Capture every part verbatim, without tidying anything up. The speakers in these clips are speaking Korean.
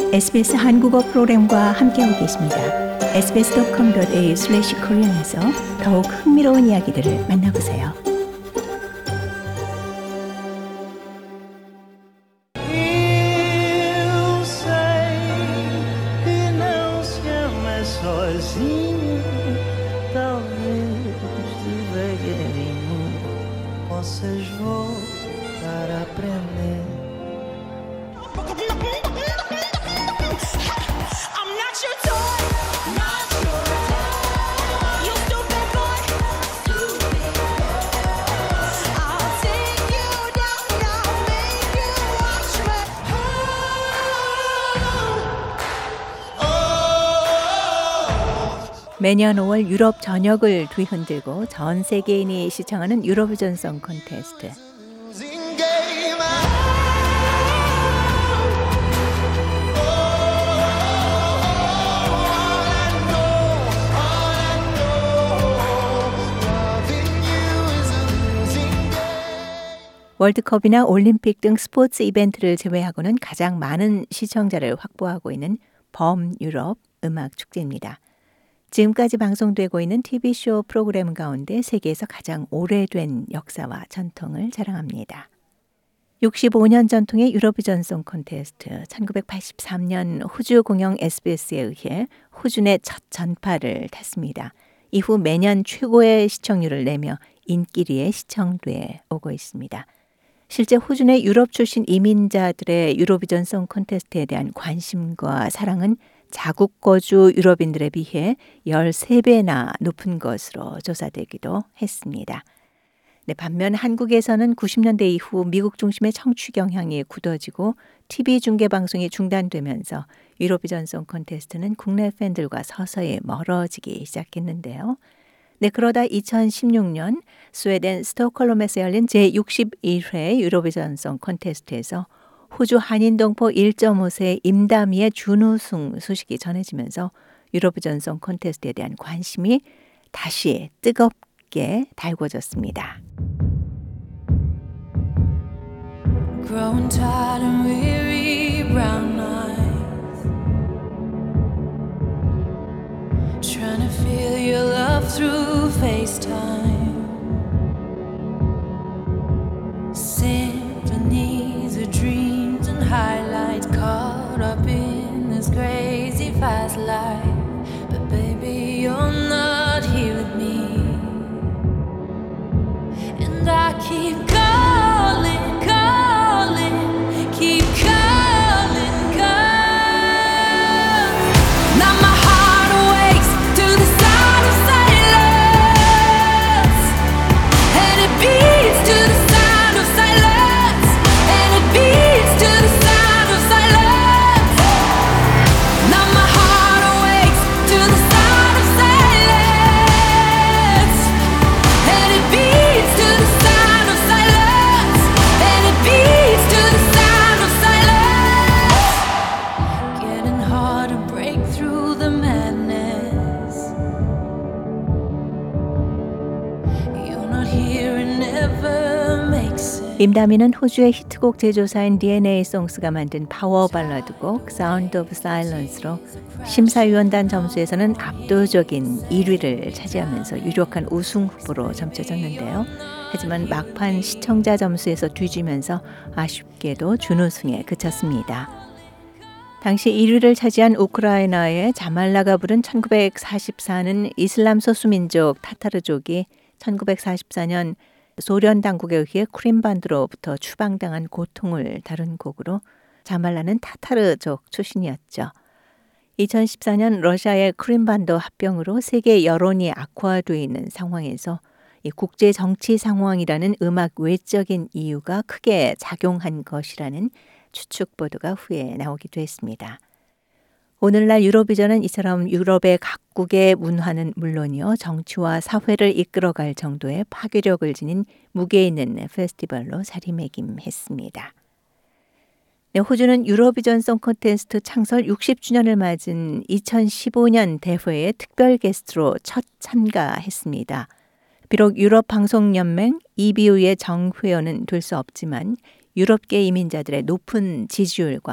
에스비에스 한국어 프로그램과 함께하고 계십니다. 에스비에스 닷컴 닷 에이유 슬래시 코리안에서 더욱 흥미로운 이야기들을 만나보세요. Eu sei que não se ama sozinho, talvez devagarinho possas voltar a aprender. 매년 오월 유럽 전역을 뒤흔들고 전 세계인이 시청하는 유로비전 송 콘테스트. 월드컵이나 올림픽 등 스포츠 이벤트를 제외하고는 가장 많은 시청자를 확보하고 있는 범유럽 음악 축제입니다. 지금까지 방송되고 있는 티비쇼 프로그램 가운데 세계에서 가장 오래된 역사와 전통을 자랑합니다. 육십오 년 전통의 유로비전 송 콘테스트, 천구백팔십삼 년 호주 공영 에스비에스에 의해 호주 내 첫 전파를 탔습니다. 이후 매년 최고의 시청률을 내며 인기리에 시청돼 오고 있습니다. 실제 호주 내 유럽 출신 이민자들의 유로비전 송 콘테스트에 대한 관심과 사랑은 자국 거주 유럽인들에 비해 열세 배나 높은 것으로 조사되기도 했습니다. 네, 반면 한국에서는 구십 년대 이후 미국 중심의 청취 경향이 굳어지고 티비 중계 방송이 중단되면서 유로비전 송 콘테스트는 국내 팬들과 서서히 멀어지기 시작했는데요. 네, 그러다 이천십육 년 스웨덴 스톡홀름에서 열린 제육십일 회 유로비전 송 콘테스트에서 호주 한인동포 일 점 오 세 임다미의 준우승 소식이 전해지면서 유로비전 송 콘테스트에 대한 관심이 다시 뜨겁게 달궈졌습니다. Growing tired and weary, brown eyes, trying to feel your love through FaceTime. Symphonies of dreams and highlights, caught up in this crazy fast life. But baby, you're not here with me, and I keep calling, calling, keep calling, 'cause now my heart awakes to the sound of silence, and it beats to the sound of silence, and it beats to the sound of silence. Now my heart awakes to the sound of silence, and it beats to the sound of silence, and it beats to the sound of silence. Getting hard to break through the madness. You're not here and never makes sense. 임다미는 호주의 히트곡 제조사인 디엔에이 송스가 만든 파워 발라드곡 사운드 오브 사일런스로 심사위원단 점수에서는 압도적인 일 위를 차지하면서 유력한 우승 후보로 점쳐졌는데요. 하지만 막판 시청자 점수에서 뒤지면서 아쉽게도 준우승에 그쳤습니다. 당시 일 위를 차지한 우크라이나의 자말라가 부른 천구백사십사는 이슬람 소수민족 타타르족이 천구백사십사 년 소련 당국에 의해 크림반도로부터 추방당한 고통을 다룬 곡으로 자말라는 타타르족 출신이었죠. 이천십사 년 러시아의 크림반도 합병으로 세계 여론이 악화되어 있는 상황에서 이 국제 정치 상황이라는 음악 외적인 이유가 크게 작용한 것이라는 추측 보도가 후에 나오기도 했습니다. 오늘날 유로비전은 이처럼 유럽의 각국의 문화는 물론이요, 정치와 사회를 이끌어갈 정도의 파괴력을 지닌 무게 있는 페스티벌로 자리매김했습니다. 네, 호주는 유로비전 송 콘테스트 창설 육십 주년을 맞은 이천십오 년 대회에 특별 게스트로 첫 참가했습니다. 비록 유럽방송연맹 이비유의 정회원은 될 수 없지만 유럽계 이민자들의 높은 지지율과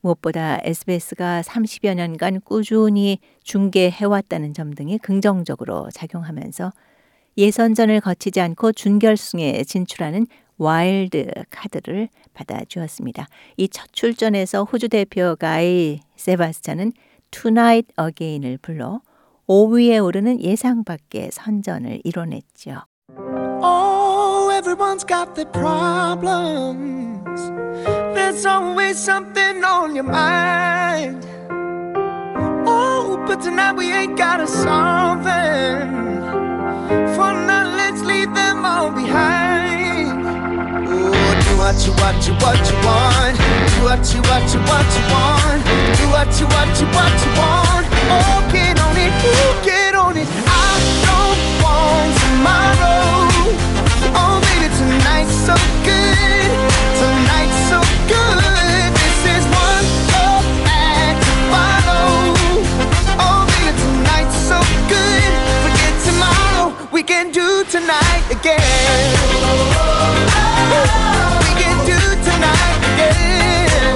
무엇보다 에스비에스가 삼십여 년간 꾸준히 중계해왔다는 점 등이 긍정적으로 작용하면서 예선전을 거치지 않고 준결승에 진출하는 와일드 카드를 받아주었습니다. 이 첫 출전에서 호주 대표 가이 세바스찬은 Tonight Again을 불러 오 위에 오르는 예상 밖의 선전을 이뤄냈죠. Oh, everyone's got their problems. There's always something on your mind. Oh, but tonight we ain't gotta solve them. For now, let's leave them all behind. Oh, do what you, what you, what you want. Do what you, what you, what you want. Do what you, what you, what you want. Oh, get on it, ooh, get on it. I don't want tomorrow. Oh, baby, tonight's so good. Tonight's so good. This is one love act to follow. Oh, baby, tonight's so good. Forget tomorrow. We can do tonight again. We can do tonight again.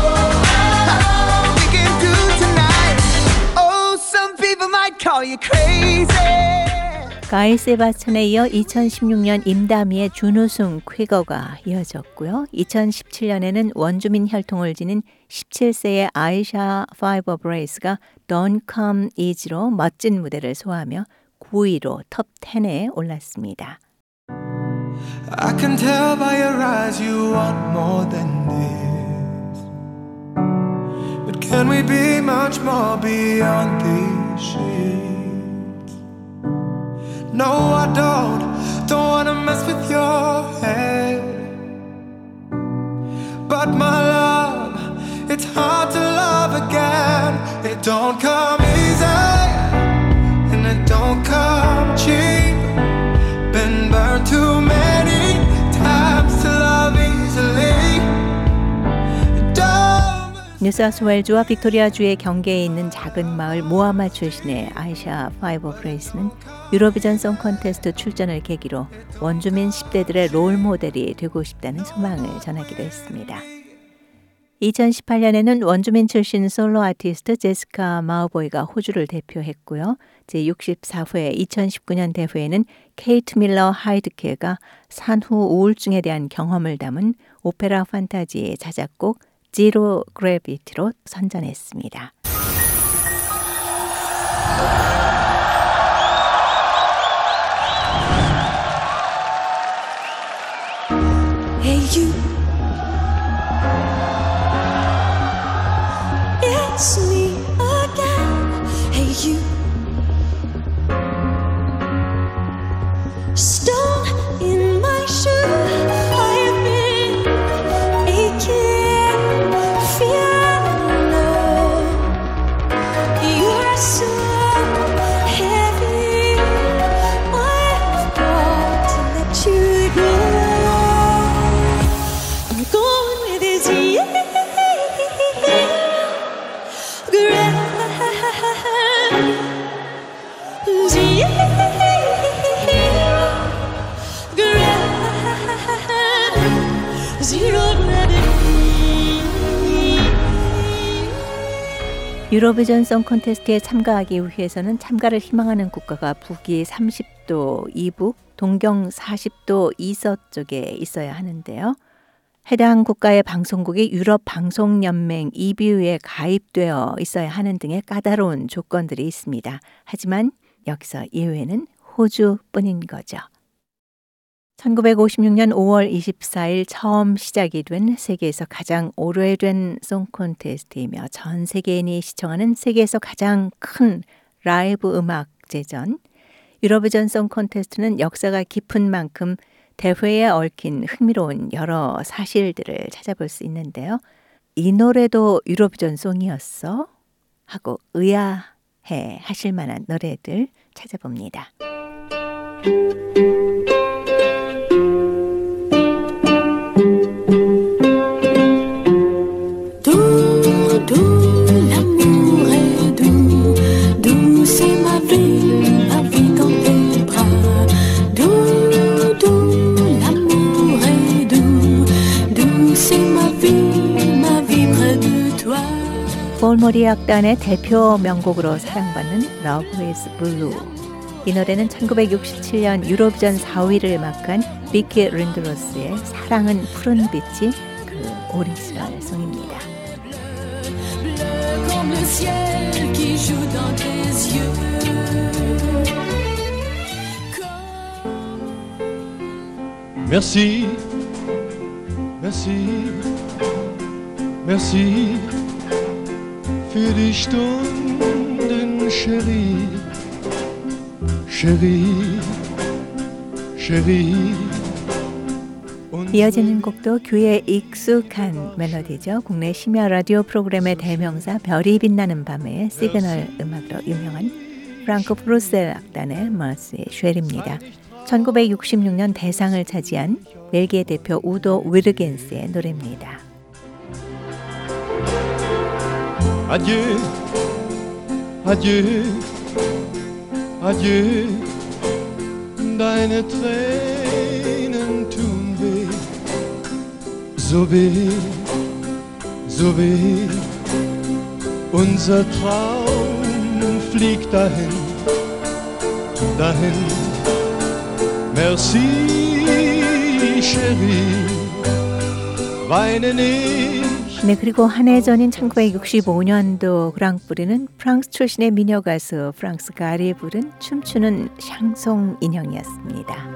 We can do tonight. Oh, some people might call you crazy. 가이 세바스찬에 이어 이천십육 년 임다미의 준우승 쾌거가 이어졌고요. 이천십칠 년에는 원주민 혈통을 지닌 십칠 세의 아이샤 파이버 브레이스가 Don't Come Easy로 멋진 무대를 소화하며 구 위로 톱 텐에 올랐습니다. I can tell by your eyes you want more than this. But can we be much more beyond these sheets? No, I don't, don't wanna mess with your head. But my love, it's hard to love again. It don't come easy, and it don't come cheap. Been burned too many times to love easily. Don't... 뉴사우스웨일주와 빅토리아주의 경계에 있는 작은 마을 모아마 출신의 아이샤 파이버 브레이스는 유로비전 송 콘테스트 출전을 계기로 원주민 십 대들의 롤 모델이 되고 싶다는 소망을 전하기도 했습니다. 이천십팔 년에는 원주민 출신 솔로 아티스트 제시카 마우보이가 호주를 대표했고요. 제육십사 회 이천십구 년 대회에는 케이트 밀러 하이드케가 산후 우울증에 대한 경험을 담은 오페라 판타지의 자작곡 지로 그래비티로 선전했습니다. Hey you, it's me again. Hey you, stone in my shoe. I've been aching, feeling love. You are so heavy. I've got to let you go. Going with his yeah, zero gravity. 유로비전 송 콘테스트에 참가하기 위해서는 참가를 희망하는 국가가 북위 삼십 도 이북, 동경 사십 도 이서쪽에 있어야 하는데요. 해당 국가의 방송국이 유럽 방송연맹 이비유에 가입되어 있어야 하는 등의 까다로운 조건들이 있습니다. 하지만 여기서 예외는 호주뿐인 거죠. 천구백오십육 년 오월 이십사일 처음 시작이 된 세계에서 가장 오래된 송 콘테스트이며 전 세계인이 시청하는 세계에서 가장 큰 라이브 음악 제전 유로비전 송 콘테스트는 역사가 깊은 만큼 대회에 얽힌 흥미로운 여러 사실들을 찾아볼 수 있는데요. 이 노래도 유로비전 송이었어? 하고 의아해 하실 만한 노래들 찾아봅니다. Doux, doux, l'amour est doux. Doux, c'est ma vie, ma vie dans tes bras. Doux, doux, l'amour est doux. Doux, c'est ma vie, ma vie près de toi. 폴 모리 악단의 대표 명곡으로 사랑받는 Love is Blue. 이 노래는 천구백육십칠 년 유로비전 사 위를 막은 비키 린드로스의 사랑은 푸른 빛이 그 오리지널 송입니다. Bleu comme le ciel qui joue dans tes yeux. Merci, merci, merci für die Stunden, Chérie, Chérie, Chérie. 이어지는 곡도 귀에 익숙한 멜로디죠. 국내 심야 라디오 프로그램의 대명사 별이 빛나는 밤의 시그널 음악으로 유명한 프랑크 프루셀 악단의 머스의 쉘입니다. 천구백육십육 년 대상을 차지한 벨기에 대표 우도 위르겐스의 노래입니다. Adieu, adieu, adieu, deine Tränen tun weh, so weh, so weh, unser Traum fliegt dahin, dahin, merci, chérie, weine nicht. 네, 그리고 한 해 전인 천구백육십오 년도 그랑프리는 프랑스 출신의 미녀 가수 프랑스 가리에 부른 춤추는 샹송 인형이었습니다.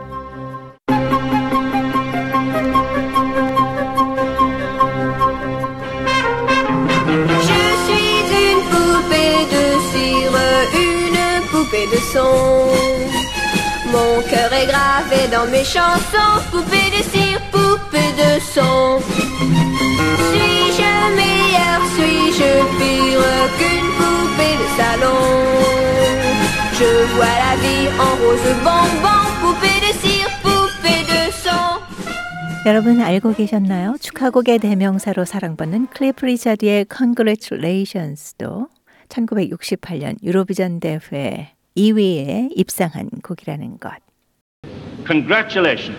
Je suis une poupée de cire, une poupée de son. Mon cœur est gravé dans mes chansons, poupée de cire, poupée de son. Suis-je meilleure, suis-je pire qu'une poupée de salon? Je vois la vie en rose bonbon, poupée de cire, poupée de son. 여러분 알고 계셨나요? 축하곡의 대명사로 사랑받는 클리프 리차드의 Congratulations도 천구백육십팔 년 유로비전 대회 이 위에 입상한 곡이라는 것. Congratulations.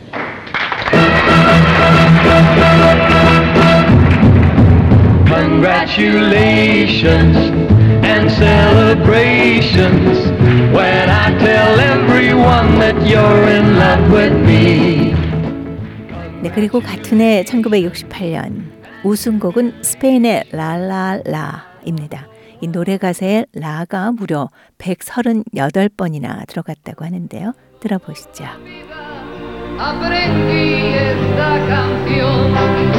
Congratulations and celebrations when I tell everyone that you're in love with me. 네, 그리고 같은 해 천구백육십팔 년 우승곡은 스페인의 라라라입니다. 이 노래 가사에 라가 무려 백삼십팔 번이나 들어갔다고 하는데요. 들어보시죠. Aprendí esta canción.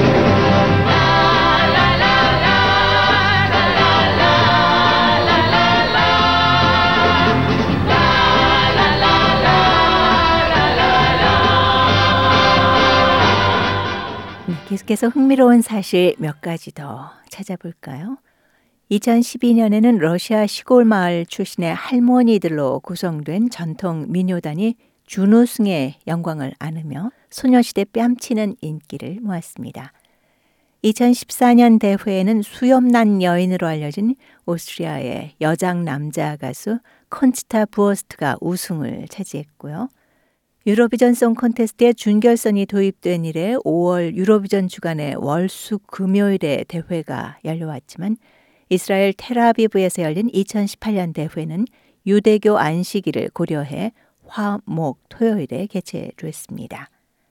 계속해서 흥미로운 사실 몇 가지 더 찾아볼까요? 이천십이 년에는 러시아 시골 마을 출신의 할머니들로 구성된 전통 민요단이 준우승의 영광을 안으며 소녀시대 뺨치는 인기를 모았습니다. 이천십사 년 대회에는 수염난 여인으로 알려진 오스트리아의 여장 남자 가수 콘치타 부어스트가 우승을 차지했고요. 유로비전 송 콘테스트의 준결선이 도입된 이래 오월 유로비전 주간의 월수 금요일에 대회가 열려왔지만 이스라엘 텔아비브에서 열린 이천십팔 년 대회는 유대교 안식일을 고려해 화, 목, 토요일에 개최됐습니다.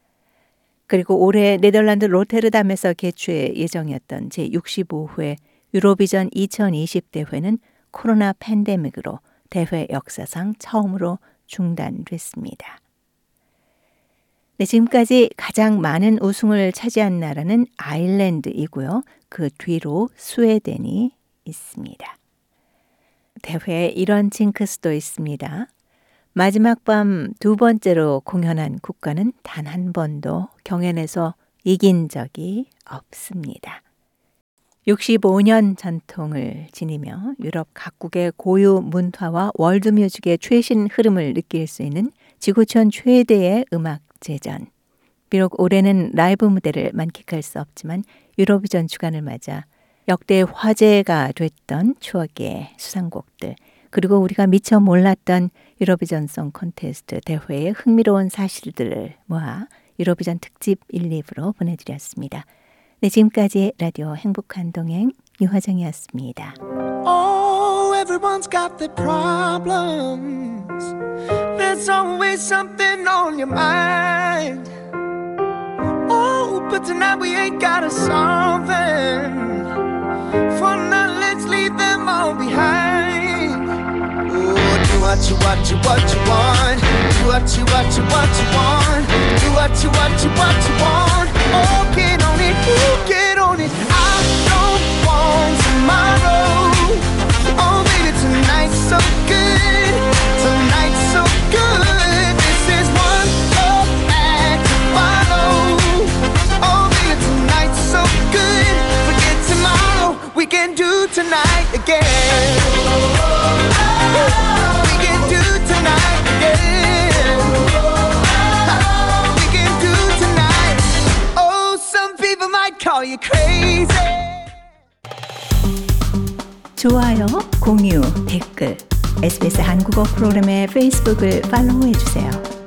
그리고 올해 네덜란드 로테르담에서 개최 예정이었던 제육십오 회 유로비전 이천이십 대회는 코로나 팬데믹으로 대회 역사상 처음으로 중단됐습니다. 네, 지금까지 가장 많은 우승을 차지한 나라는 아일랜드이고요. 그 뒤로 스웨덴이 있습니다. 대회에 이런 징크스도 있습니다. 마지막 밤 두 번째로 공연한 국가는 단 한 번도 경연에서 이긴 적이 없습니다. 육십오 년 전통을 지니며 유럽 각국의 고유 문화와 월드뮤직의 최신 흐름을 느낄 수 있는 지구촌 최대의 음악 제전. 비록 올해는 라이브 무대를 만끽할 수 없지만 유로비전 주간을 맞아 역대 화제가 됐던 추억의 수상곡들, 그리고 우리가 미처 몰랐던 유로비전 송 콘테스트 대회의 흥미로운 사실들을 모아 유로비전 특집 일, 이 부로 보내드렸습니다. 네, 지금까지 라디오 행복한 동행 유화정이었습니다. Oh, everyone's got their problems. There's always something on your mind. Oh, but tonight we ain't gotta solve them. For now, let's leave them all behind. Oh, do what you, what you, what you want. Do what you, what you, what you want. Do what you, what you, what you want. Oh, get on it, oh, get on it. I don't want tomorrow. Oh, baby, tonight's so good. Tonight's so good. This is one love act to follow. Oh, baby, tonight's so good. Forget tomorrow. We can do tonight again. We can do tonight again. We can do tonight. Oh, some people might call you crazy. 좋아요, 공유, 댓글, 에스비에스 한국어 프로그램의 페이스북을 팔로우해주세요.